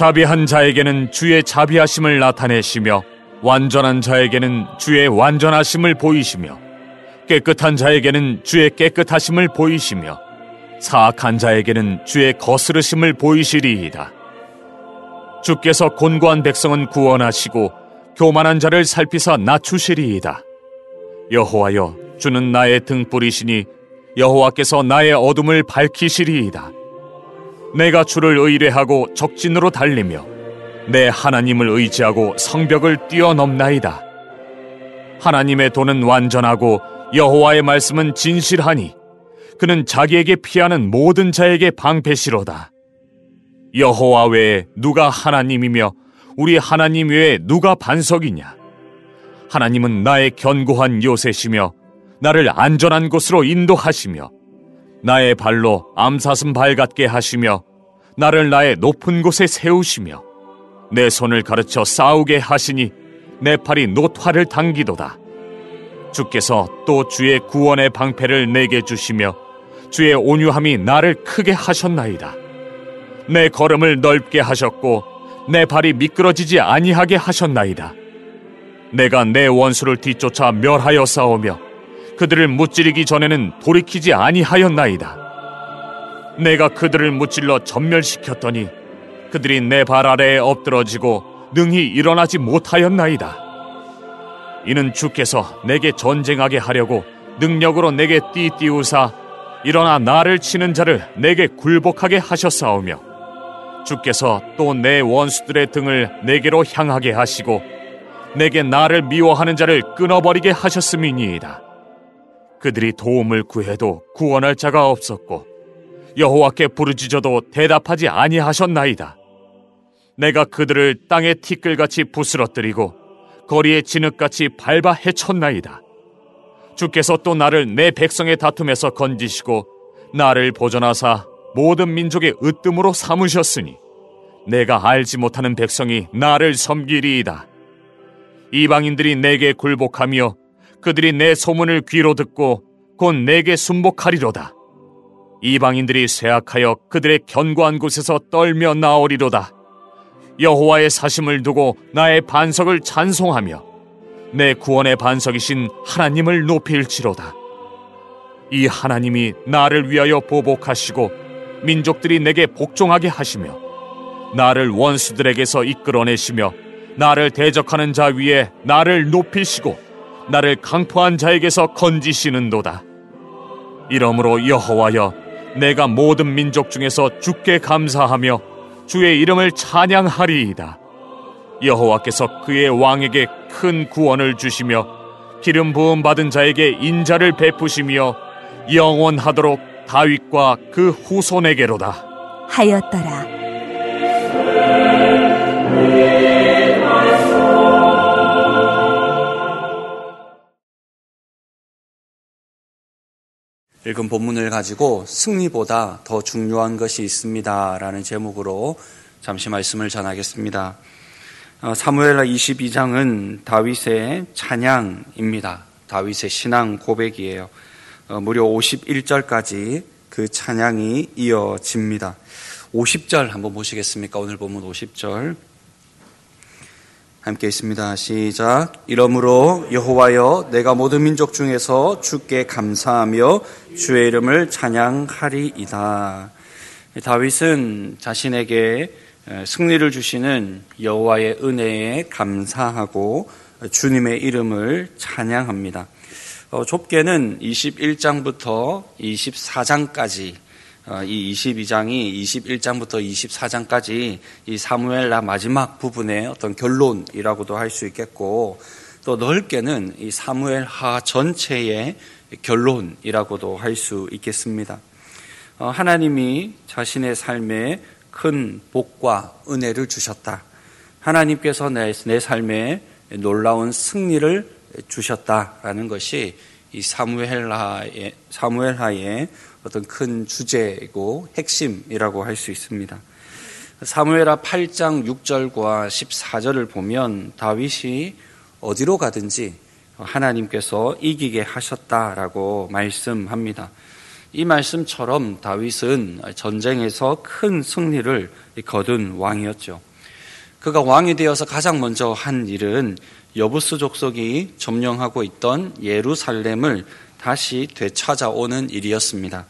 자비한 자에게는 주의 자비하심을 나타내시며 완전한 자에게는 주의 완전하심을 보이시며 깨끗한 자에게는 주의 깨끗하심을 보이시며 사악한 자에게는 주의 거스르심을 보이시리이다. 주께서 곤고한 백성은 구원하시고 교만한 자를 살피사 낮추시리이다. 여호와여, 주는 나의 등불이시니 여호와께서 나의 어둠을 밝히시리이다. 내가 주를 의뢰하고 적진으로 달리며 내 하나님을 의지하고 성벽을 뛰어넘나이다. 하나님의 도는 완전하고 여호와의 말씀은 진실하니 그는 자기에게 피하는 모든 자에게 방패시로다. 여호와 외에 누가 하나님이며 우리 하나님 외에 누가 반석이냐? 하나님은 나의 견고한 요새시며 나를 안전한 곳으로 인도하시며 나의 발로 암사슴 발 같게 하시며 나를 나의 높은 곳에 세우시며 내 손을 가르쳐 싸우게 하시니 내 팔이 노화를 당기도다. 주께서 또 주의 구원의 방패를 내게 주시며 주의 온유함이 나를 크게 하셨나이다. 내 걸음을 넓게 하셨고 내 발이 미끄러지지 아니하게 하셨나이다. 내가 내 원수를 뒤쫓아 멸하여 싸우며 그들을 무찌르기 전에는 돌이키지 아니하였나이다. 내가 그들을 무찔러 전멸시켰더니 그들이 내 발 아래에 엎드러지고 능히 일어나지 못하였나이다. 이는 주께서 내게 전쟁하게 하려고 능력으로 내게 띠띠우사 일어나 나를 치는 자를 내게 굴복하게 하셨사오며 주께서 또 내 원수들의 등을 내게로 향하게 하시고 내게 나를 미워하는 자를 끊어버리게 하셨음이니이다. 그들이 도움을 구해도 구원할 자가 없었고 여호와께 부르짖어도 대답하지 아니하셨나이다. 내가 그들을 땅의 티끌같이 부스러뜨리고 거리의 진흙같이 밟아 헤쳤나이다. 주께서 또 나를 내 백성의 다툼에서 건지시고 나를 보존하사 모든 민족의 으뜸으로 삼으셨으니 내가 알지 못하는 백성이 나를 섬기리이다. 이방인들이 내게 굴복하며 그들이 내 소문을 귀로 듣고 곧 내게 순복하리로다. 이방인들이 쇠악하여 그들의 견고한 곳에서 떨며 나오리로다. 여호와의 사심을 두고 나의 반석을 찬송하며 내 구원의 반석이신 하나님을 높일지로다. 이 하나님이 나를 위하여 보복하시고 민족들이 내게 복종하게 하시며 나를 원수들에게서 이끌어내시며 나를 대적하는 자 위에 나를 높이시고 나를 강포한 자에게서 건지시는도다. 이러므로 여호와여, 내가 모든 민족 중에서 주께 감사하며 주의 이름을 찬양하리이다. 여호와께서 그의 왕에게 큰 구원을 주시며 기름 부음 받은 자에게 인자를 베푸시며 영원하도록 다윗과 그 후손에게로다 하였더라. 읽은 본문을 가지고 승리보다 더 중요한 것이 있습니다 라는 제목으로 잠시 말씀을 전하겠습니다. 사무엘하 22장은 다윗의 찬양입니다. 다윗의 신앙 고백이에요. 무려 51절까지 그 찬양이 이어집니다. 50절 한번 보시겠습니까? 오늘 본문 50절 함께 있습니다. 시작. 이러므로 여호와여, 내가 모든 민족 중에서 주께 감사하며 주의 이름을 찬양하리이다. 다윗은 자신에게 승리를 주시는 여호와의 은혜에 감사하고 주님의 이름을 찬양합니다. 좁게는 21장부터 24장까지 이 22장이 21장부터 24장까지 이 사무엘하 마지막 부분의 어떤 결론이라고도 할 수 있겠고, 또 넓게는 이 사무엘하 전체의 결론이라고도 할 수 있겠습니다. 하나님이 자신의 삶에 큰 복과 은혜를 주셨다. 하나님께서 내 삶에 놀라운 승리를 주셨다라는 것이 이 사무엘하의 어떤 큰 주제이고 핵심이라고 할 수 있습니다. 사무엘하 8장 6절과 14절을 보면 다윗이 어디로 가든지 하나님께서 이기게 하셨다라고 말씀합니다. 이 말씀처럼 다윗은 전쟁에서 큰 승리를 거둔 왕이었죠. 그가 왕이 되어서 가장 먼저 한 일은 여부스 족속이 점령하고 있던 예루살렘을 다시 되찾아오는 일이었습니다.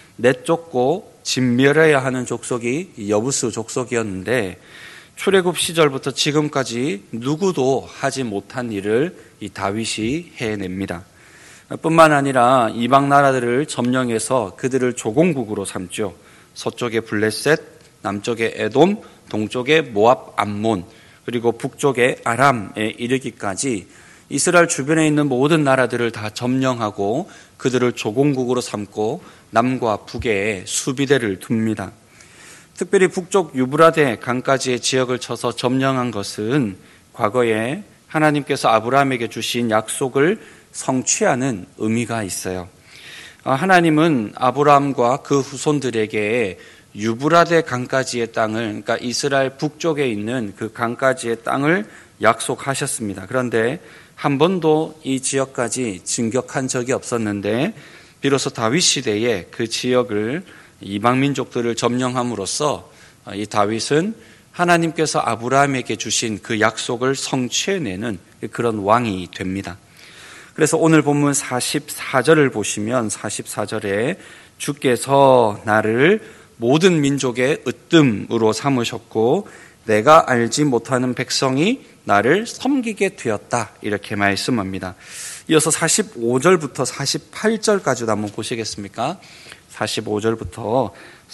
내쫓고 진멸해야 하는 족속이 여부스 족속이었는데 출애굽 시절부터 지금까지 누구도 하지 못한 일을 이 다윗이 해냅니다. 뿐만 아니라 이방 나라들을 점령해서 그들을 조공국으로 삼죠. 서쪽에 블레셋, 남쪽에 에돔, 동쪽에 모압, 암몬, 그리고 북쪽에 아람에 이르기까지 이스라엘 주변에 있는 모든 나라들을 다 점령하고 그들을 조공국으로 삼고 남과 북에 수비대를 둡니다. 특별히 북쪽 유브라데 강까지의 지역을 쳐서 점령한 것은 과거에 하나님께서 아브라함에게 주신 약속을 성취하는 의미가 있어요. 하나님은 아브라함과 그 후손들에게 유브라데 강까지의 땅을, 그러니까 이스라엘 북쪽에 있는 그 강까지의 땅을 약속하셨습니다. 그런데 한 번도 이 지역까지 진격한 적이 없었는데 비로소 다윗 시대에 그 지역을 이방 민족들을 점령함으로써 이 다윗은 하나님께서 아브라함에게 주신 그 약속을 성취해내는 그런 왕이 됩니다. 그래서 오늘 본문 44절을 보시면 44절에 주께서 나를 모든 민족의 으뜸으로 삼으셨고 내가 알지 못하는 백성이 나를 섬기게 되었다, 이렇게 말씀합니다. 이어서 45절부터 48절까지도 한번 보시겠습니까? 45절부터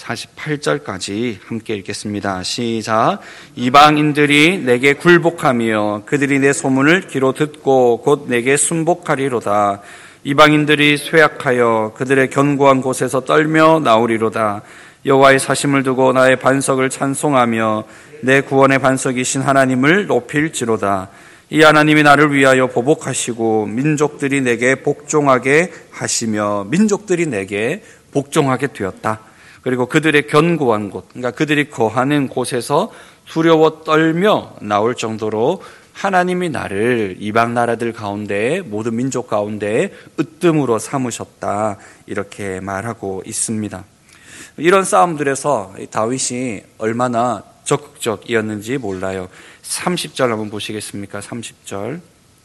48절까지 함께 읽겠습니다. 시작. 이방인들이 내게 굴복하며 그들이 내 소문을 귀로 듣고 곧 내게 순복하리로다. 이방인들이 쇠약하여 그들의 견고한 곳에서 떨며 나오리로다. 여호와의 사심을 두고 나의 반석을 찬송하며 내 구원의 반석이신 하나님을 높일지로다. 이 하나님이 나를 위하여 보복하시고 민족들이 내게 복종하게 하시며 민족들이 내게 복종하게 되었다. 그리고 그들의 견고한 곳, 그러니까 그들이 거하는 곳에서 두려워 떨며 나올 정도로 하나님이 나를 이방 나라들 가운데 모든 민족 가운데 으뜸으로 삼으셨다, 이렇게 말하고 있습니다. 이런 싸움들에서 다윗이 얼마나 적극적이었는지 몰라요. 30절 한번 보시겠습니까? 30절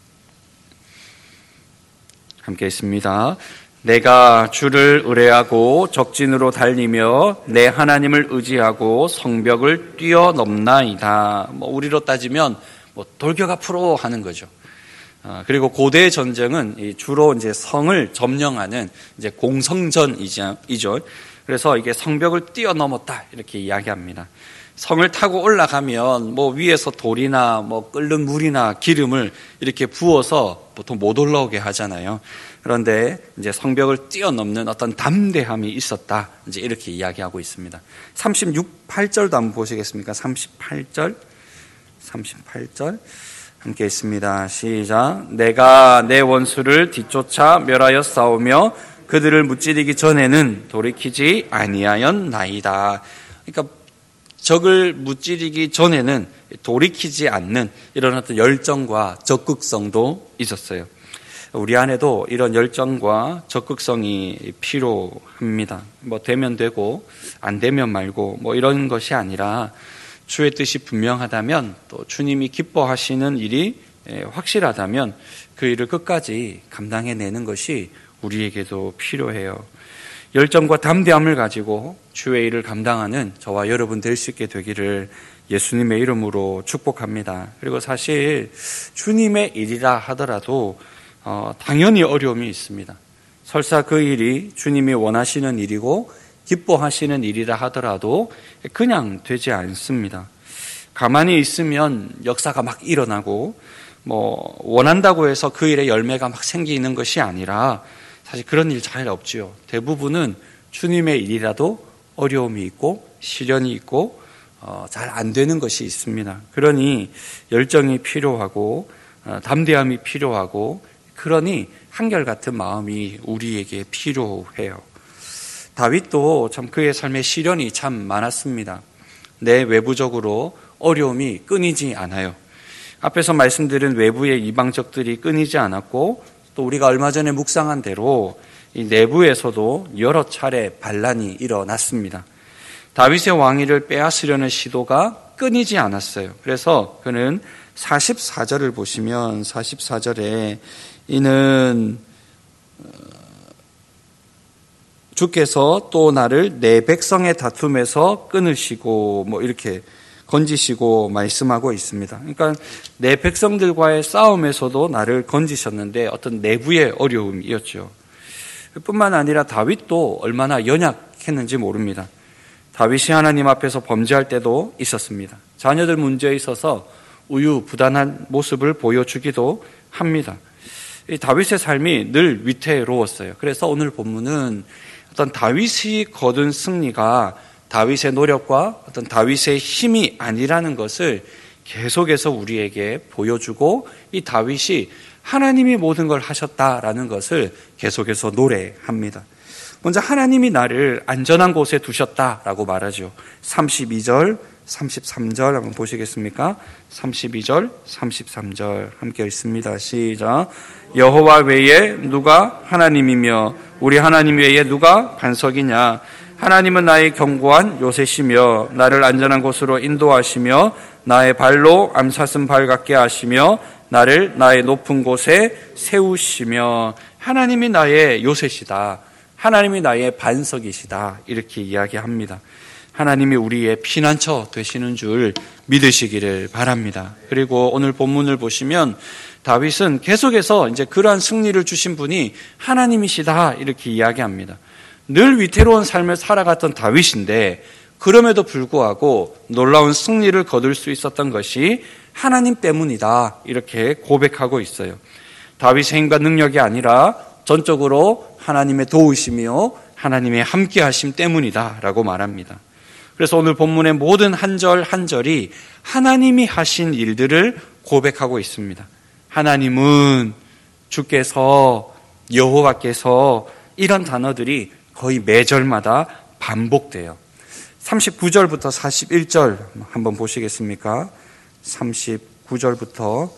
함께 있습니다. 내가 주를 의뢰하고 적진으로 달리며 내 하나님을 의지하고 성벽을 뛰어넘나이다. 우리로 따지면 돌격 앞으로 하는 거죠. 그리고 고대 전쟁은 주로 이제 성을 점령하는 이제 공성전이죠. 그래서 이게 성벽을 뛰어넘었다, 이렇게 이야기합니다. 성을 타고 올라가면 위에서 돌이나 끓는 물이나 기름을 이렇게 부어서 보통 못 올라오게 하잖아요. 그런데 이제 성벽을 뛰어넘는 어떤 담대함이 있었다, 이제 이렇게 이야기하고 있습니다. 38절도 한번 보시겠습니까? 38절 함께 있습니다. 시작. 내가 내 원수를 뒤쫓아 멸하여 싸우며 그들을 무찌르기 전에는 돌이키지 아니하였나이다. 그러니까 적을 무찌르기 전에는 돌이키지 않는 이런 어떤 열정과 적극성도 있었어요. 우리 안에도 이런 열정과 적극성이 필요합니다. 되면 되고 안 되면 말고 이런 것이 아니라 주의 뜻이 분명하다면, 또 주님이 기뻐하시는 일이 확실하다면 그 일을 끝까지 감당해내는 것이 우리에게도 필요해요. 열정과 담대함을 가지고 주의 일을 감당하는 저와 여러분 될 수 있게 되기를 예수님의 이름으로 축복합니다. 그리고 사실 주님의 일이라 하더라도 당연히 어려움이 있습니다. 설사 그 일이 주님이 원하시는 일이고 기뻐하시는 일이라 하더라도 그냥 되지 않습니다. 가만히 있으면 역사가 막 일어나고 원한다고 해서 그 일에 열매가 막 생기는 것이 아니라 사실 그런 일 잘 없지요. 대부분은 주님의 일이라도 어려움이 있고 시련이 있고 잘 안 되는 것이 있습니다. 그러니 열정이 필요하고 담대함이 필요하고, 그러니 한결같은 마음이 우리에게 필요해요. 다윗도 참 그의 삶에 시련이 참 많았습니다. 내 외부적으로 어려움이 끊이지 않아요. 앞에서 말씀드린 외부의 이방적들이 끊이지 않았고, 또 우리가 얼마 전에 묵상한 대로 이 내부에서도 여러 차례 반란이 일어났습니다. 다윗의 왕위를 빼앗으려는 시도가 끊이지 않았어요. 그래서 그는 44절을 보시면 44절에 이는 주께서 또 나를 내 백성의 다툼에서 끊으시고 이렇게 건지시고 말씀하고 있습니다. 그러니까 내 백성들과의 싸움에서도 나를 건지셨는데 어떤 내부의 어려움이었죠. 뿐만 아니라 다윗도 얼마나 연약했는지 모릅니다. 다윗이 하나님 앞에서 범죄할 때도 있었습니다. 자녀들 문제에 있어서 우유부단한 모습을 보여주기도 합니다. 이 다윗의 삶이 늘 위태로웠어요. 그래서 오늘 본문은 어떤 다윗이 거둔 승리가 다윗의 노력과 어떤 다윗의 힘이 아니라는 것을 계속해서 우리에게 보여주고 이 다윗이 하나님이 모든 걸 하셨다라는 것을 계속해서 노래합니다. 먼저 하나님이 나를 안전한 곳에 두셨다라고 말하죠. 32절, 33절 한번 보시겠습니까? 32절, 33절 함께 읽습니다. 시작. 여호와 외에 누가 하나님이며 우리 하나님 외에 누가 반석이냐? 하나님은 나의 견고한 요새시며 나를 안전한 곳으로 인도하시며 나의 발로 암사슴 발 같게 하시며 나를 나의 높은 곳에 세우시며 하나님이 나의 요새시다. 하나님이 나의 반석이시다. 이렇게 이야기합니다. 하나님이 우리의 피난처 되시는 줄 믿으시기를 바랍니다. 그리고 오늘 본문을 보시면 다윗은 계속해서 이제 그러한 승리를 주신 분이 하나님이시다. 이렇게 이야기합니다. 늘 위태로운 삶을 살아갔던 다윗인데 그럼에도 불구하고 놀라운 승리를 거둘 수 있었던 것이 하나님 때문이다. 이렇게 고백하고 있어요. 다윗의 힘과 능력이 아니라 전적으로 하나님의 도우심이요 하나님의 함께하심 때문이다 라고 말합니다. 그래서 오늘 본문의 모든 한 절 한 절이 하나님이 하신 일들을 고백하고 있습니다. 하나님은, 주께서, 여호와께서, 이런 단어들이 거의 매절마다 반복돼요. 39절부터 41절 한번 보시겠습니까? 39절부터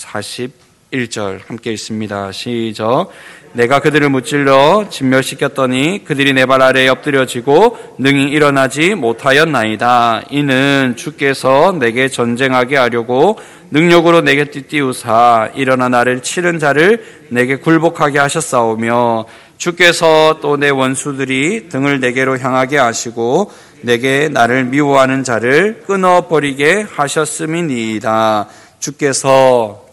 41절 함께 읽습니다. 시작. 내가 그들을 무찔러 진멸시켰더니 그들이 내 발 아래에 엎드려지고 능히 일어나지 못하였나이다. 이는 주께서 내게 전쟁하게 하려고 능력으로 내게 띠띠우사 일어나 나를 치는 자를 내게 굴복하게 하셨사오며 주께서 또 내 원수들이 등을 내게로 향하게 하시고 내게 나를 미워하는 자를 끊어버리게 하셨음이니이다. 주께서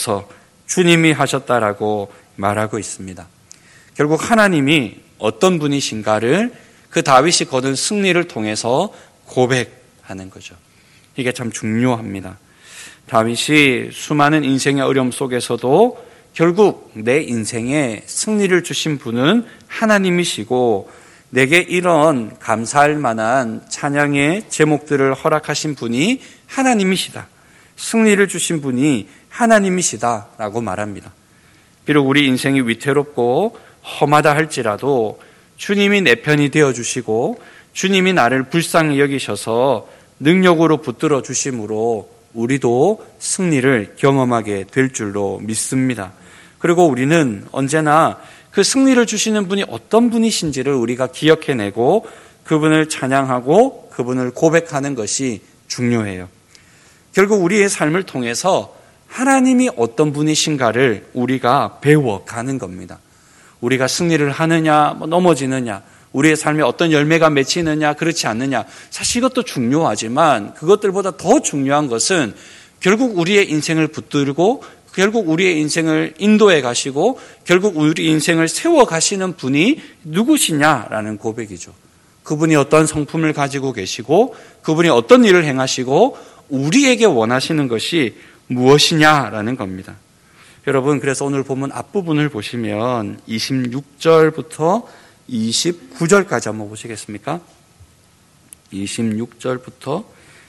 주님이 하셨다라고 말하고 있습니다. 결국 하나님이 어떤 분이신가를 그 다윗이 거둔 승리를 통해서 고백하는 거죠. 이게 참 중요합니다. 다윗이 수많은 인생의 어려움 속에서도 결국 내 인생에 승리를 주신 분은 하나님이시고 내게 이런 감사할 만한 찬양의 제목들을 허락하신 분이 하나님이시다. 승리를 주신 분이 하나님이시다라고 말합니다. 비록 우리 인생이 위태롭고 험하다 할지라도 주님이 내 편이 되어주시고 주님이 나를 불쌍히 여기셔서 능력으로 붙들어 주심으로 우리도 승리를 경험하게 될 줄로 믿습니다. 그리고 우리는 언제나 그 승리를 주시는 분이 어떤 분이신지를 우리가 기억해내고 그분을 찬양하고 그분을 고백하는 것이 중요해요. 결국 우리의 삶을 통해서 하나님이 어떤 분이신가를 우리가 배워가는 겁니다. 우리가 승리를 하느냐, 넘어지느냐, 우리의 삶에 어떤 열매가 맺히느냐, 그렇지 않느냐. 사실 이것도 중요하지만 그것들보다 더 중요한 것은 결국 우리의 인생을 붙들고 결국 우리의 인생을 인도해 가시고 결국 우리 인생을 세워 가시는 분이 누구시냐라는 고백이죠. 그분이 어떤 성품을 가지고 계시고 그분이 어떤 일을 행하시고 우리에게 원하시는 것이 무엇이냐라는 겁니다. 여러분, 그래서 오늘 본문 앞부분을 보시면 26절부터 29절까지 한번 보시겠습니까? 26절부터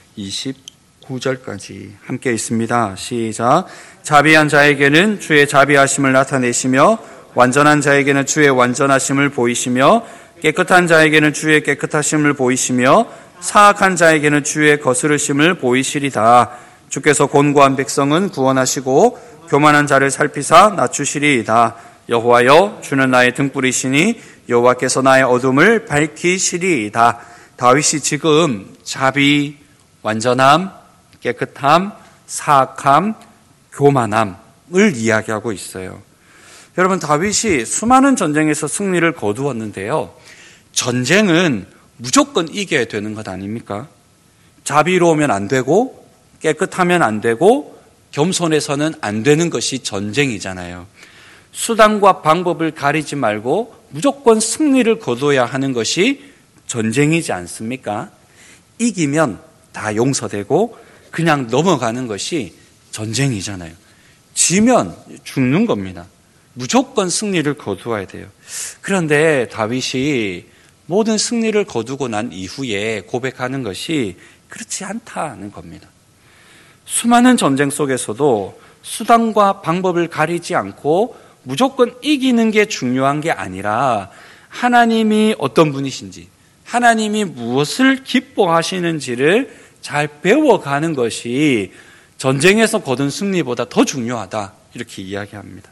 29절까지 함께 있습니다. 시작. 자비한 자에게는 주의 자비하심을 나타내시며 완전한 자에게는 주의 완전하심을 보이시며 깨끗한 자에게는 주의 깨끗하심을 보이시며 사악한 자에게는 주의 거스르심을 보이시리다. 주께서 곤고한 백성은 구원하시고 교만한 자를 살피사 낮추시리이다. 여호와여, 주는 나의 등불이시니 여호와께서 나의 어둠을 밝히시리이다. 다윗이 지금 자비, 완전함, 깨끗함, 사악함, 교만함을 이야기하고 있어요. 여러분, 다윗이 수많은 전쟁에서 승리를 거두었는데요. 전쟁은 무조건 이겨야 되는 것 아닙니까? 자비로우면 안 되고 깨끗하면 안 되고 겸손해서는 안 되는 것이 전쟁이잖아요. 수단과 방법을 가리지 말고 무조건 승리를 거둬야 하는 것이 전쟁이지 않습니까? 이기면 다 용서되고 그냥 넘어가는 것이 전쟁이잖아요. 지면 죽는 겁니다. 무조건 승리를 거두어야 돼요. 그런데 다윗이 모든 승리를 거두고 난 이후에 고백하는 것이 그렇지 않다는 겁니다. 수많은 전쟁 속에서도 수단과 방법을 가리지 않고 무조건 이기는 게 중요한 게 아니라 하나님이 어떤 분이신지, 하나님이 무엇을 기뻐하시는지를 잘 배워가는 것이 전쟁에서 거둔 승리보다 더 중요하다, 이렇게 이야기합니다.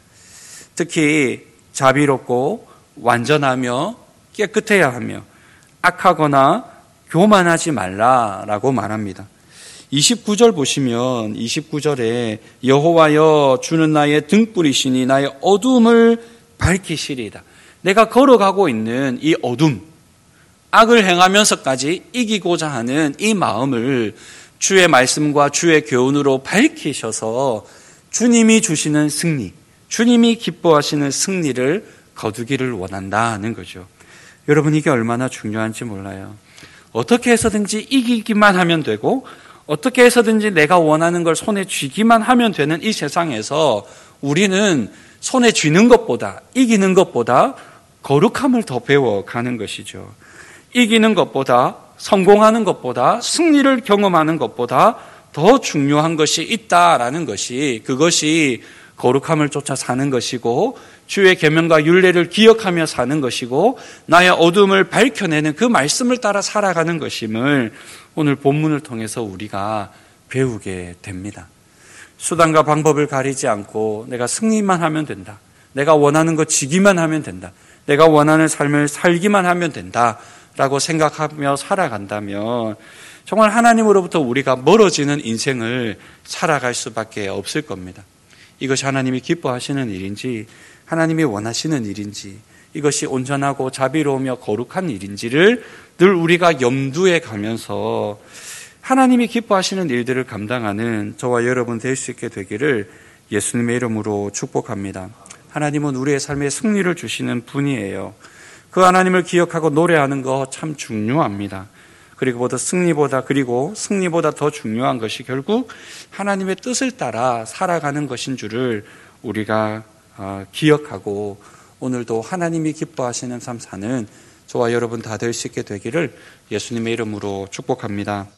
특히 자비롭고 완전하며 깨끗해야 하며 악하거나 교만하지 말라라고 말합니다. 29절 보시면 29절에 여호와여 주는 나의 등불이시니 나의 어둠을 밝히시리이다. 내가 걸어가고 있는 이 어둠, 악을 행하면서까지 이기고자 하는 이 마음을 주의 말씀과 주의 교훈으로 밝히셔서 주님이 주시는 승리, 주님이 기뻐하시는 승리를 거두기를 원한다는 거죠. 여러분, 이게 얼마나 중요한지 몰라요. 어떻게 해서든지 이기기만 하면 되고 어떻게 해서든지 내가 원하는 걸 손에 쥐기만 하면 되는 이 세상에서 우리는 손에 쥐는 것보다, 이기는 것보다 거룩함을 더 배워가는 것이죠. 이기는 것보다, 성공하는 것보다, 승리를 경험하는 것보다 더 중요한 것이 있다라는 것이, 그것이 거룩함을 쫓아 사는 것이고 주의 계명과 율례를 기억하며 사는 것이고 나의 어둠을 밝혀내는 그 말씀을 따라 살아가는 것임을 오늘 본문을 통해서 우리가 배우게 됩니다. 수단과 방법을 가리지 않고 내가 승리만 하면 된다, 내가 원하는 것 지기만 하면 된다, 내가 원하는 삶을 살기만 하면 된다라고 생각하며 살아간다면 정말 하나님으로부터 우리가 멀어지는 인생을 살아갈 수밖에 없을 겁니다. 이것이 하나님이 기뻐하시는 일인지, 하나님이 원하시는 일인지, 이것이 온전하고 자비로우며 거룩한 일인지를 늘 우리가 염두에 가면서 하나님이 기뻐하시는 일들을 감당하는 저와 여러분 될 수 있게 되기를 예수님의 이름으로 축복합니다. 하나님은 우리의 삶에 승리를 주시는 분이에요. 그 하나님을 기억하고 노래하는 거 참 중요합니다. 그리고 승리보다 더 중요한 것이 결국 하나님의 뜻을 따라 살아가는 것인 줄을 우리가 기억하고 오늘도 하나님이 기뻐하시는 삶 사는 저와 여러분 다 될 수 있게 되기를 예수님의 이름으로 축복합니다.